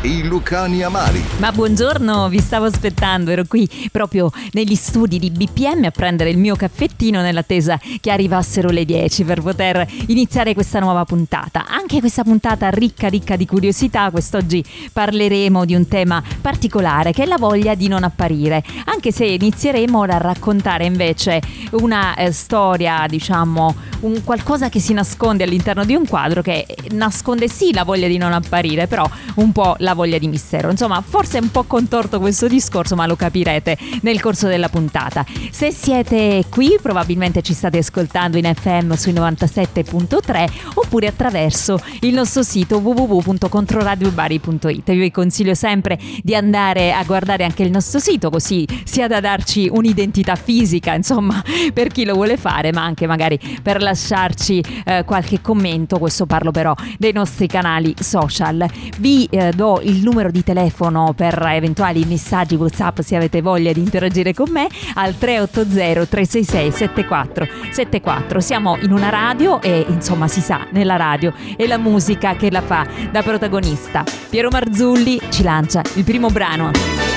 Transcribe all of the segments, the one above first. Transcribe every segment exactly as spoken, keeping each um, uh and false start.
i Lucani Amari. Ma buongiorno, vi stavo aspettando, ero qui proprio negli studi di B P M a prendere il mio caffettino nell'attesa che arrivassero le dieci per poter iniziare questa nuova puntata. Anche questa puntata ricca ricca di curiosità. Quest'oggi parleremo di un tema particolare che è la voglia di non apparire, anche se inizieremo a raccontare invece una eh, storia, diciamo, un qualcosa che si nasconde all'interno di un quadro che nasconde sì la voglia di non apparire, però un po' la voglia di mistero. Insomma, forse è un po' contorto questo discorso, ma lo capirete nel corso della puntata. Se siete qui, probabilmente ci state ascoltando in F M sui novantasette virgola tre oppure attraverso il nostro sito w w w punto controradiobari punto it. Io vi consiglio sempre di andare a guardare anche il nostro sito, così sia da darci un'identità fisica, insomma, per chi lo vuole fare, ma anche magari per lasciarci eh, qualche commento. Questo parlo però dei nostri canali social. Vi eh, do il numero di telefono per eventuali messaggi WhatsApp se avete voglia di interagire con me al tre otto zero tre sei sei sette quattro sette quattro. Siamo in una radio e insomma si sa, nella radio è la musica che la fa da protagonista. Piero Marzulli ci lancia il primo brano.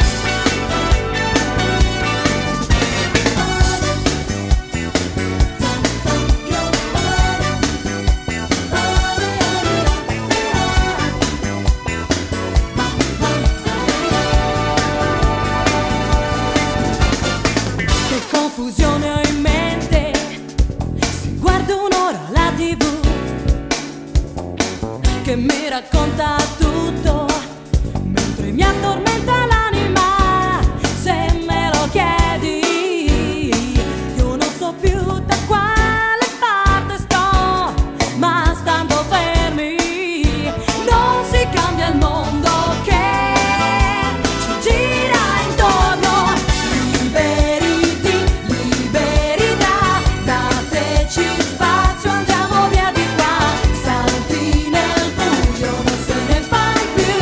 Che mi racconta tutto mentre mi addormenta l'anima. Se me lo chiedi, io non so più da quale parte sto, ma stando fermi non si cambia il mondo che ci gira intorno. Liberiti, liberità, dateci spazio, andiamo via di qua, salti nel buio, non se ne fa più.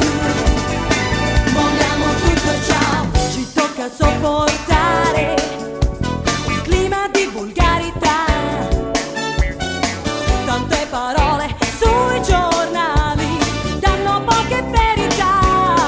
Molliamo tutto e ciao, ci tocca sopportare un clima di volgarità, tante parole sui giornali danno poche verità.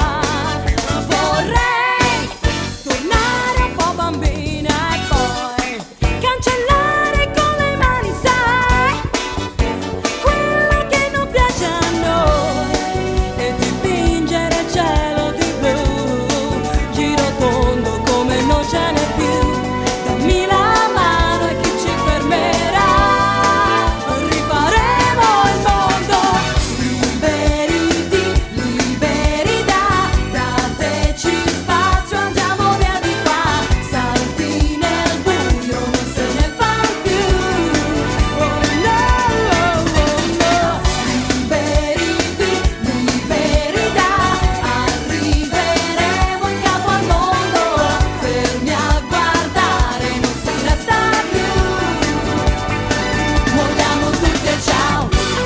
Vorrei tornare un po' bambina e poi cancellare con le mani, sai, quello che non piace a noi, e dipingere il cielo di blu, giro tondo come non ce n'è più. Dammi la mano e chi ci fermerà, rifaremo il mondo. Liberiti, liberità, dateci spazio, andiamo via di qua, salti nel buio, non se ne fa più. Oh no, oh no. Liberiti, liberità, arriveremo in capo al mondo, fermi a guardare, non si resta più. Molliamo tutti e ciao.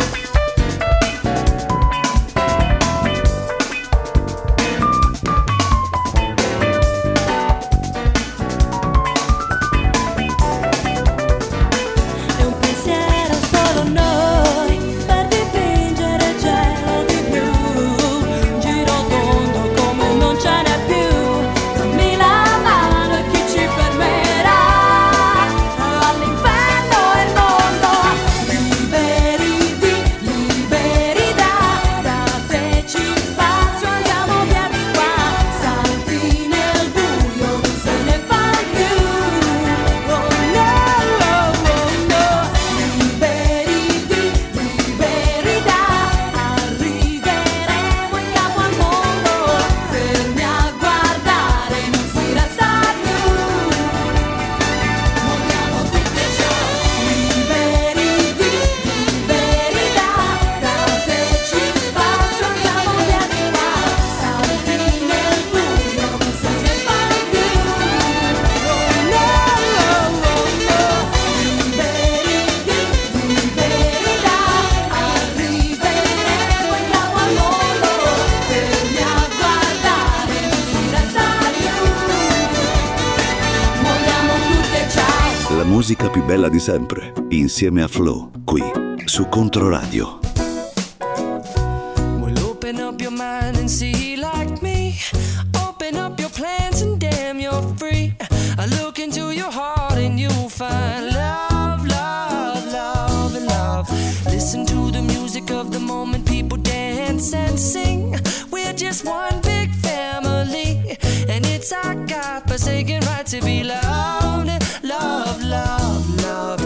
È un pensiero solo noi per dipingere il cielo di blu, giro tondo come non ce n'è più. Dammi la mano e chi ci fermerà, all'inferno è il mondo. Liberiti, liberità, dateci spazio, andiamo via di qua, salti nel buio, non se ne fa più. Oh no, oh no. Liberiti, libertà, arriveremo in capo al mondo, fermi a guardare, non si resta più. Molliamo tutti e ciao. Liberiti, libertà, dateci spazio, andiamo via di qua, salti nel buio, non se ne fa più. Oh no, oh no. Liberiti, libertà, arriveremo in capo al mondo, fermi a guardare, non si resta più. Molliamo tutti e ciao. La musica più bella di sempre, insieme a Flo, qui su Controradio. We'll open up your your mind and see like me. Open up your plans and damn, you're free. I look into your heart and you'll find love, love, love, and love. Listen to the music of the moment, people dance and sing. We're just one big family, and it's our God-forsaken right to be loved, love, love, love,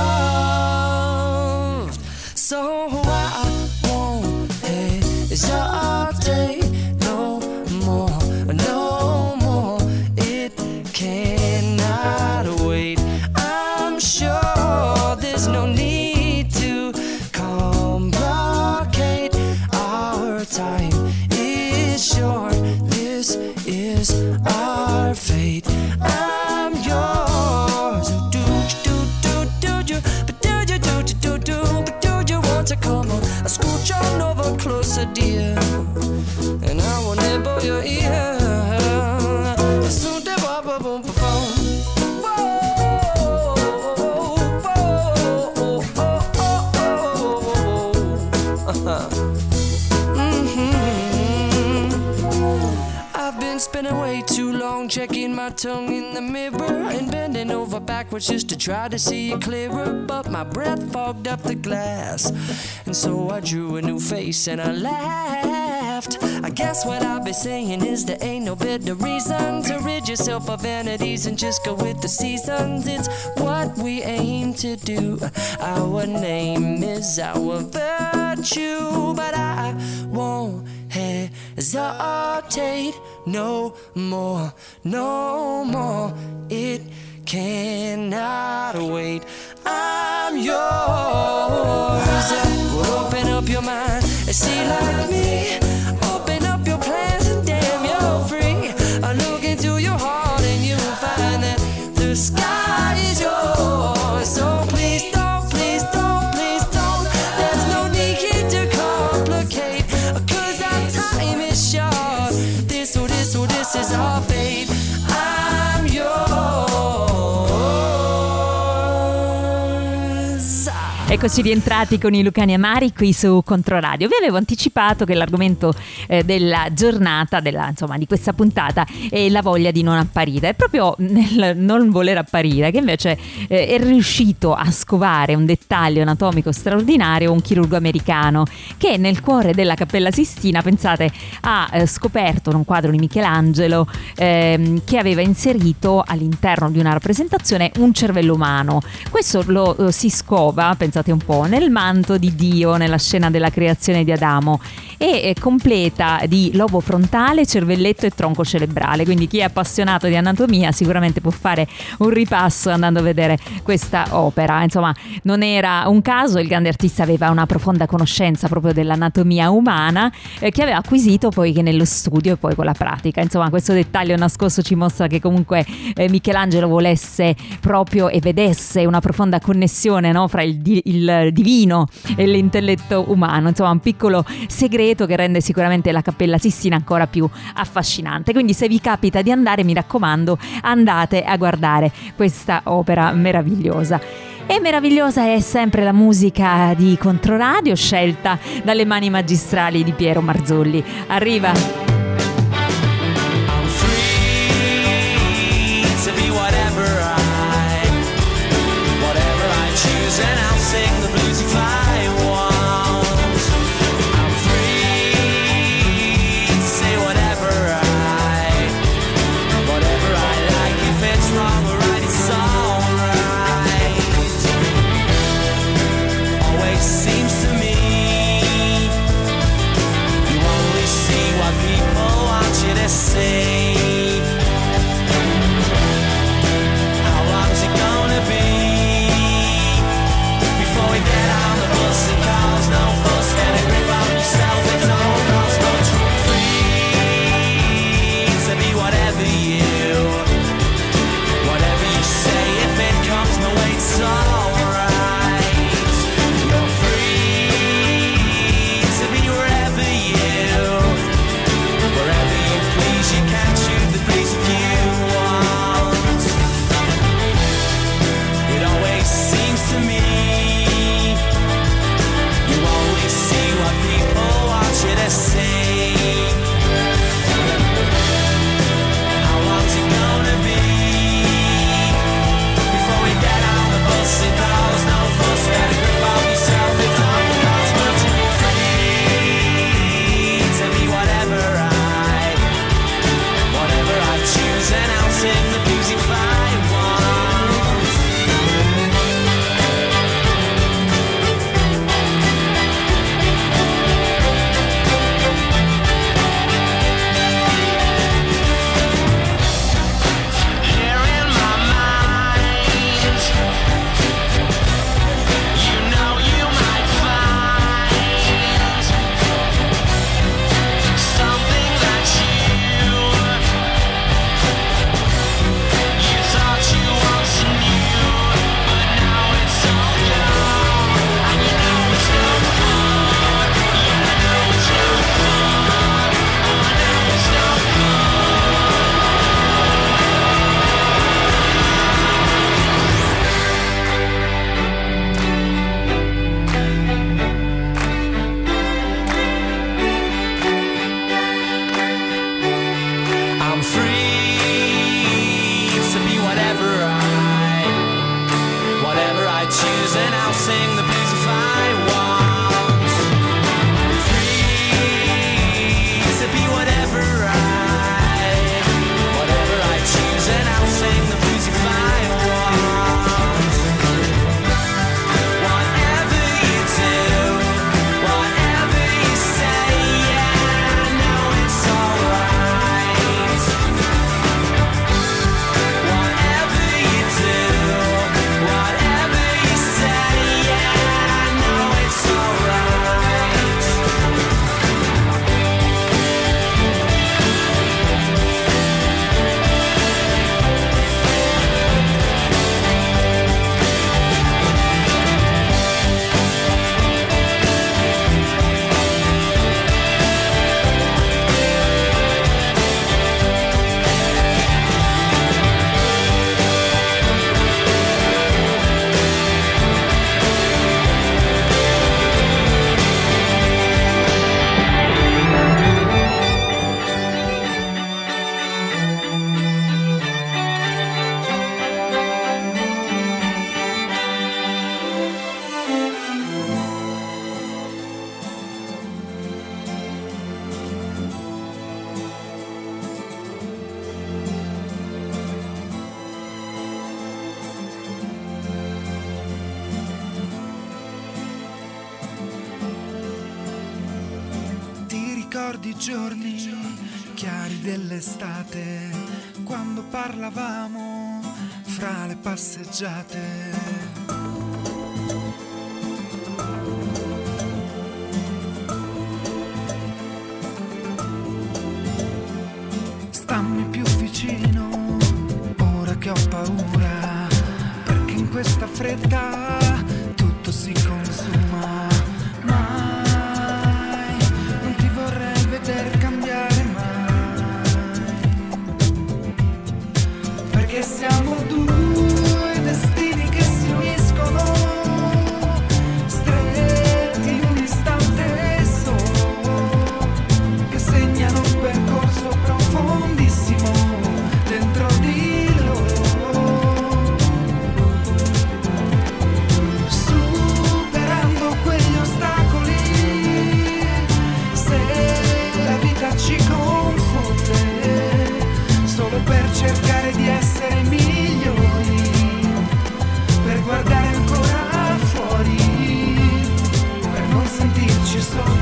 loved. So I won't hesitate no more, no more. It cannot wait. I'm sure there's no need to complicate. Our time is short. This is our fate. I'm yours. Do do do do do, but do you do do do do, but do you want to come on? I scooch on over closer, dear, and I will nibble your ear. Soon the boom boom boom boom. Spending way too long checking my tongue in the mirror and bending over backwards just to try to see it clearer, but my breath fogged up the glass, and so I drew a new face and I laughed. I guess what I'll be saying is there ain't no better reason to rid yourself of vanities and just go with the seasons. It's what we aim to do. Our name is our virtue, but I won't hesitate no more, no more. It cannot wait. I'm yours. Well, open up your mind and see like me. Open up your plans and damn, you're free. I look into your heart and you'll find that the sky is yours. So please don't, please don't, please don't. There's no need to complicate, 'cause our time is short. This, oh, this, oh, this is our fate. I'm yours. Eccoci rientrati con i Lucani Amari qui su Controradio. Vi avevo anticipato che l'argomento eh, della giornata, della, insomma, di questa puntata è la voglia di non apparire. È proprio nel non voler apparire che invece eh, è riuscito a scovare un dettaglio anatomico straordinario un chirurgo americano che nel cuore della Cappella Sistina, pensate, ha eh, scoperto un quadro di Michelangelo eh, che aveva inserito all'interno di una rappresentazione un cervello umano. Questo lo eh, si scova, pensate un po', nel manto di Dio nella scena della creazione di Adamo e completa di lobo frontale, cervelletto e tronco cerebrale. Quindi chi è appassionato di anatomia sicuramente può fare un ripasso andando a vedere questa opera. Insomma, non era un caso, il grande artista aveva una profonda conoscenza proprio dell'anatomia umana eh, che aveva acquisito poi che nello studio e poi con la pratica. Insomma, questo dettaglio nascosto ci mostra che comunque eh, Michelangelo volesse proprio e vedesse una profonda connessione, no, fra il, di- il divino e l'intelletto umano. Insomma, un piccolo segreto che rende sicuramente la Cappella Sistina ancora più affascinante. Quindi se vi capita di andare, mi raccomando, andate a guardare questa opera meravigliosa. E meravigliosa è sempre la musica di Controradio scelta dalle mani magistrali di Piero Marzulli. Arriva I'm free to be whatever I, whatever I choose, and I'll sing the blues if I want. I'm free to say whatever I, whatever I like. If it's wrong or right, it's alright. Always seems to me you only see what people want you to see. ricordi i giorni chiari dell'estate, quando parlavamo fra le passeggiate. Stammi più vicino, ora che ho paura, perché in questa fretta tutto si consuma. Mai, non ti vorrei vedere cambiare mai, perché siamo due destini che si uniscono, stretti in un istante solo, che segnano un percorso profondissimo dentro di loro, superando quegli ostacoli. Se la vita ci confonde, solo per cercare di essere migliori, per guardare ancora fuori, per non sentirci soli.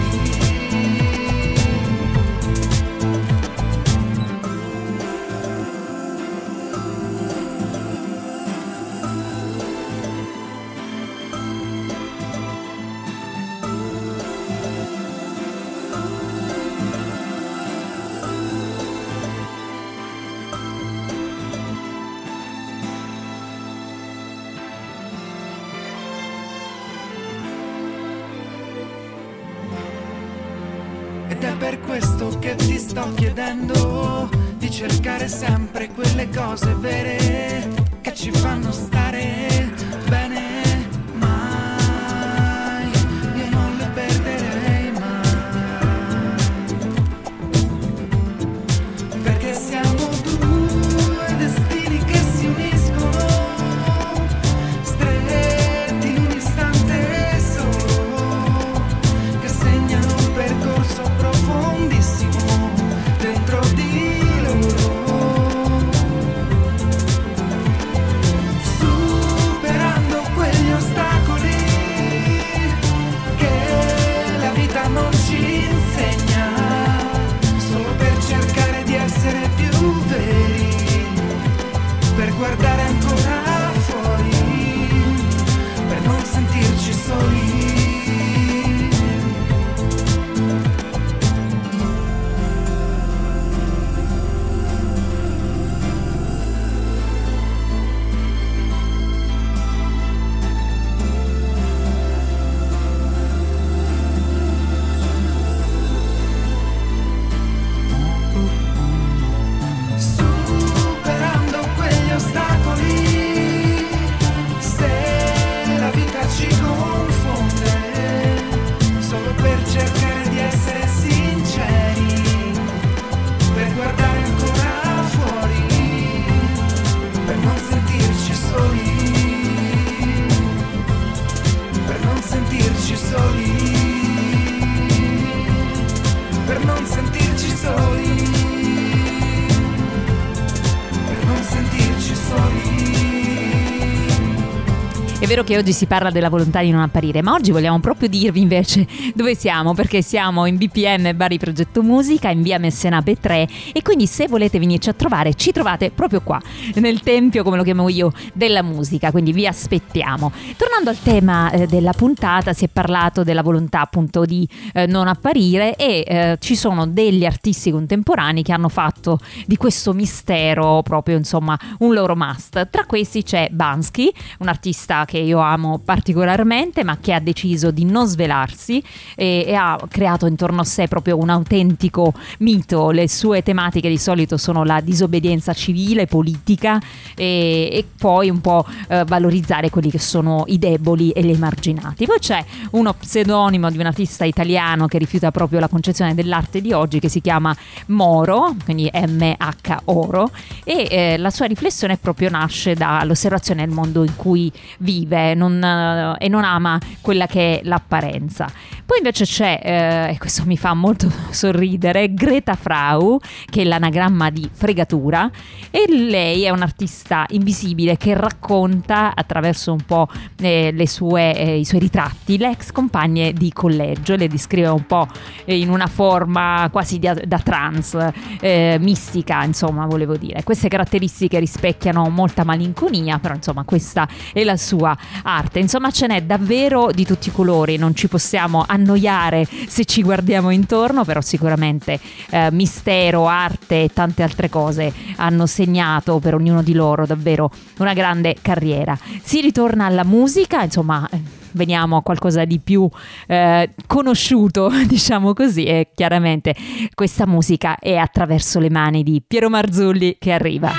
Ed è per questo che ti sto chiedendo di cercare sempre quelle cose vere che ci fanno stare bene. Mai, io non le perderei mai, perché siamo due destini che si uniscono, stretti in un istante solo, che segnano un percorso profondissimo dentro di loro, superando quegli ostacoli che la vita non ci insegna, solo per cercare di essere più veri, per guardare ancora fuori, per non sentirci soli. Superando quegli ostacoli, se la vita ci confonde, solo per cercare di essere sinceri, per guardare ancora fuori, per non sentirci soli, per non sentirci soli, per non sentirci soli, per non sentirci soli. È vero che oggi si parla della volontà di non apparire, ma oggi vogliamo proprio dirvi invece dove siamo, perché siamo in B P M Bari Progetto Musica, in via Messenape tre, e quindi se volete venirci a trovare ci trovate proprio qua, nel tempio, come lo chiamo io, della musica, quindi vi aspettiamo. Tornando al tema eh, della puntata, si è parlato della volontà appunto di eh, non apparire e eh, ci sono degli artisti contemporanei che hanno fatto di questo mistero proprio insomma un loro must. Tra questi c'è Bansky, un artista che io amo particolarmente, ma che ha deciso di non svelarsi e, e ha creato intorno a sé proprio un autentico mito. Le sue tematiche di solito sono la disobbedienza civile, politica e, e poi un po' eh, valorizzare quelli che sono i deboli e gli emarginati. Poi c'è uno pseudonimo di un artista italiano che rifiuta proprio la concezione dell'arte di oggi, che si chiama Moro, quindi M H Oro, e eh, la sua riflessione proprio nasce dall'osservazione del mondo in cui vive. vive non, uh, e non ama quella che è l'apparenza. Poi invece c'è, eh, e questo mi fa molto sorridere, Greta Frau, che è l'anagramma di fregatura, e lei è un'artista invisibile che racconta attraverso un po' eh, le sue, eh, i suoi ritratti le ex compagne di collegio, le descrive un po' in una forma quasi da, da trance, eh, mistica, insomma, volevo dire. Queste caratteristiche rispecchiano molta malinconia, però insomma questa è la sua arte. Insomma, ce n'è davvero di tutti i colori, non ci possiamo annoiare se ci guardiamo intorno, però sicuramente eh, mistero, arte e tante altre cose hanno segnato per ognuno di loro davvero una grande carriera. Si ritorna alla musica, insomma, veniamo a qualcosa di più eh, conosciuto, diciamo così, e chiaramente questa musica è Attraverso le mani di Piero Marzulli che arriva.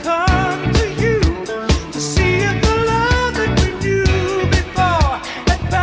See if the love that we knew before had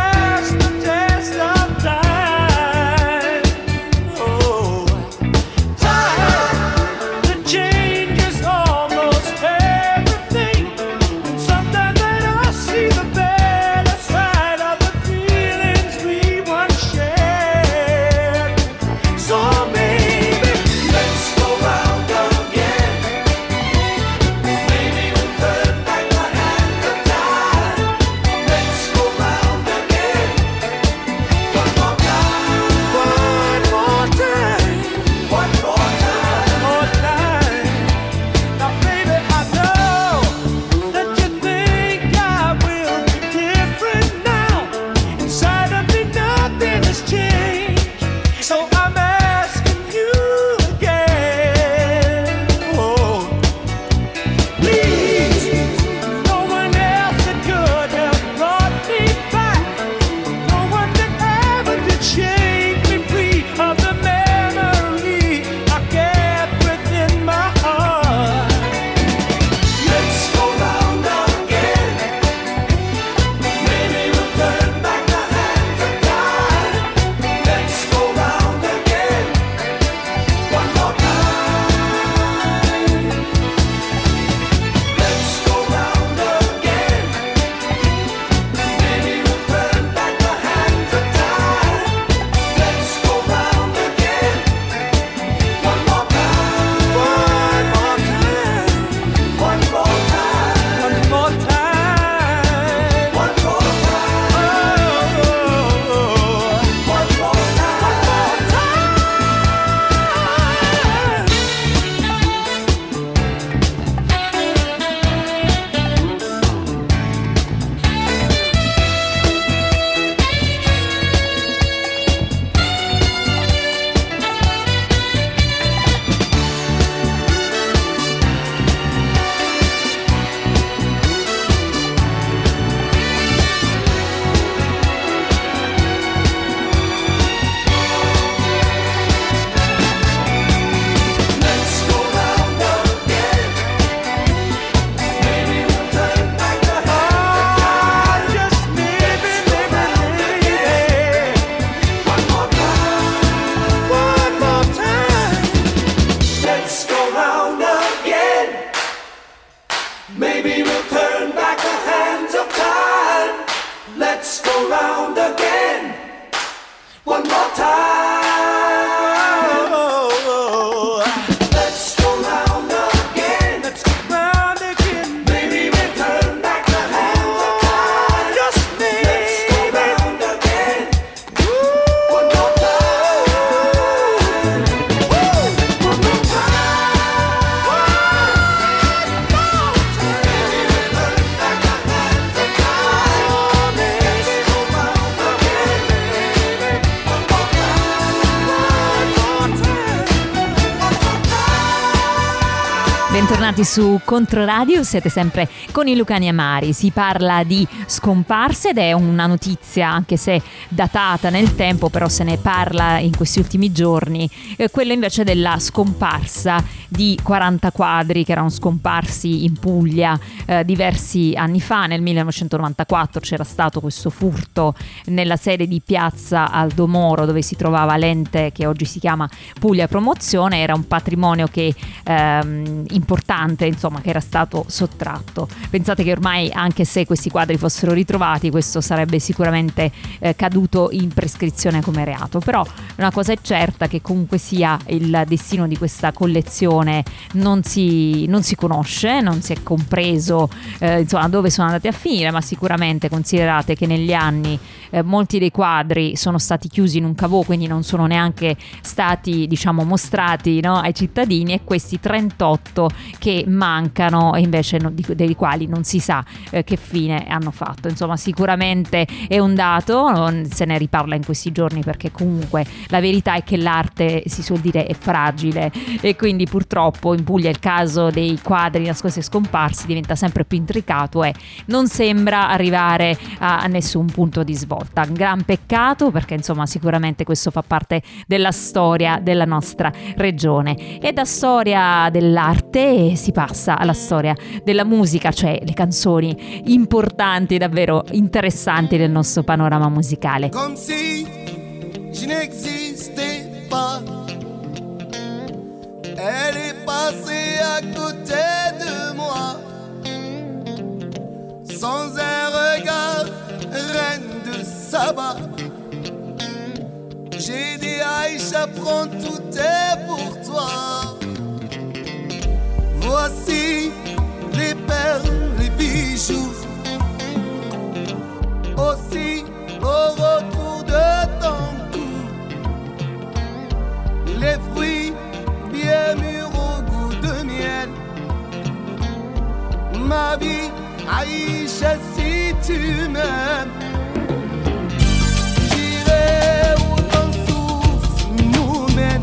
Bentornati su Controradio, siete sempre con i Lucani Amari. Si parla di scomparse ed è una notizia, anche se datata nel tempo, però se ne parla in questi ultimi giorni, eh, quella invece della scomparsa di quaranta quadri che erano scomparsi in Puglia eh, diversi anni fa. Nel millenovecentonovantaquattro c'era stato questo furto nella sede di Piazza Aldomoro, dove si trovava l'ente che oggi si chiama Puglia Promozione. Era un patrimonio che ehm, importante, insomma, che era stato sottratto. Pensate che ormai, anche se questi quadri fossero ritrovati, questo sarebbe sicuramente eh, caduto in prescrizione come reato. Però una cosa è certa, che comunque sia il destino di questa collezione non si, non si conosce, non si è compreso eh, insomma dove sono andati a finire, ma sicuramente considerate che negli anni eh, molti dei quadri sono stati chiusi in un caveau, quindi non sono neanche stati, diciamo, mostrati, no, ai cittadini, e questi trentotto che mancano e invece non, di, dei quali non si sa eh, che fine hanno fatto. Insomma, sicuramente è un dato, non se ne riparla in questi giorni, perché comunque la verità è che l'arte, si suol dire, è fragile, e quindi purtroppo in Puglia il caso dei quadri nascosti e scomparsi diventa sempre più intricato e non sembra arrivare a nessun punto di svolta. Un gran peccato, perché insomma sicuramente questo fa parte della storia della nostra regione. E da storia dell'arte si passa alla storia della musica, cioè le canzoni importanti, davvero interessanti del nostro panorama musicale. Comme si je n'existais pas, elle est passée à côté de moi, sans un regard, reine de Saba. J'ai dit Aïcha, prends, tout est pour toi. Voici les perles, les bijoux, aussi au retour de ton cou, les fruits bien mûrs au goût de miel. Ma vie, Aïcha, si tu m'aimes, j'irai où ton souffle nous mène.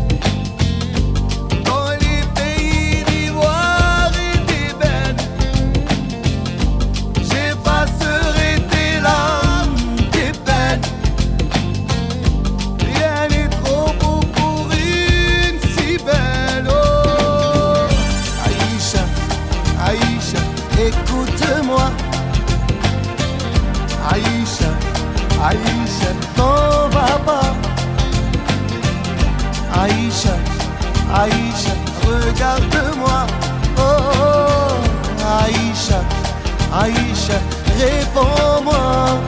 Écoute-moi, Aïcha, Aïcha, t'en vas pas. Aïcha, Aïcha, regarde-moi. Oh, oh, Aïcha, Aïcha, réponds-moi.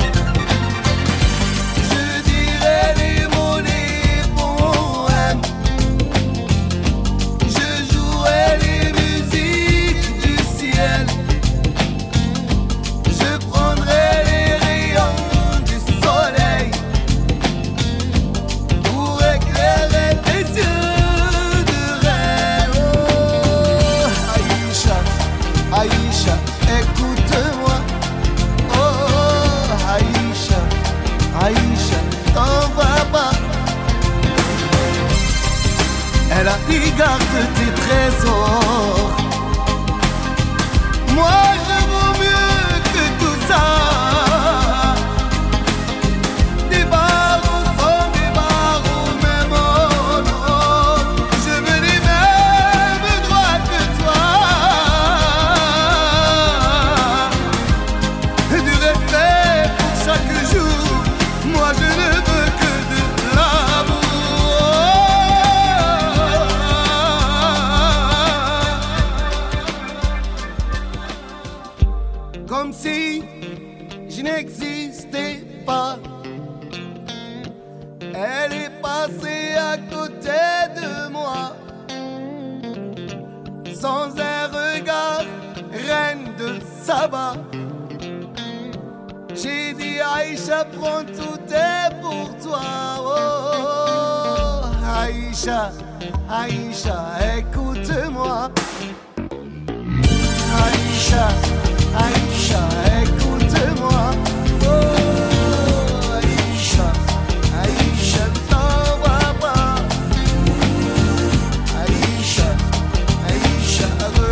Je dirai les mots, les poèmes, je jouerai les musiques du ciel. Aïcha, écoute-moi, oh Aïcha, Aïcha, t'en vas pas. Elle a dit garde tes trésors, moi je vaux mieux que tout ça. Des barreaux sont des barreaux, même oh non, je veux les mêmes droits que toi. Chaque jour, moi je ne veux que de l'amour. Comme si je n'existais pas, elle est passée à côté de moi, sans un regard, reine de Saba. J'ai dit Aïcha, prends, tout est pour toi. Oh, oh, Aïcha, Aïcha, écoute-moi. Aïcha, Aïcha, écoute-moi. Oh, Aïcha, Aïcha, t'en vas pas. Aïcha, Aïcha,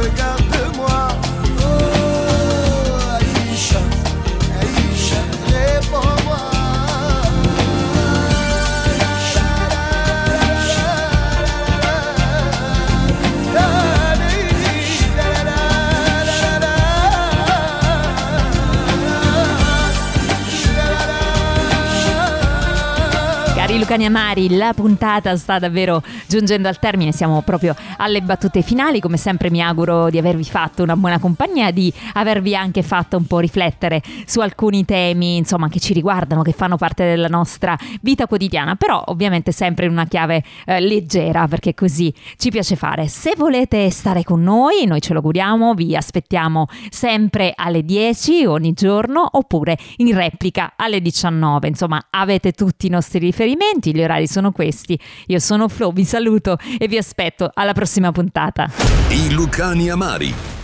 Lucani Amari, la puntata sta davvero giungendo al termine, siamo proprio alle battute finali. Come sempre mi auguro di avervi fatto una buona compagnia, di avervi anche fatto un po' riflettere su alcuni temi, insomma, che ci riguardano, che fanno parte della nostra vita quotidiana, però ovviamente sempre in una chiave eh, leggera, perché così ci piace fare. Se volete stare con noi, noi ce lo auguriamo, vi aspettiamo sempre alle dieci ogni giorno, oppure in replica alle diciannove. Insomma, avete tutti i nostri riferimenti, gli orari sono questi. Io sono Flo, vi saluto e vi aspetto alla prossima puntata. I Lucani Amari.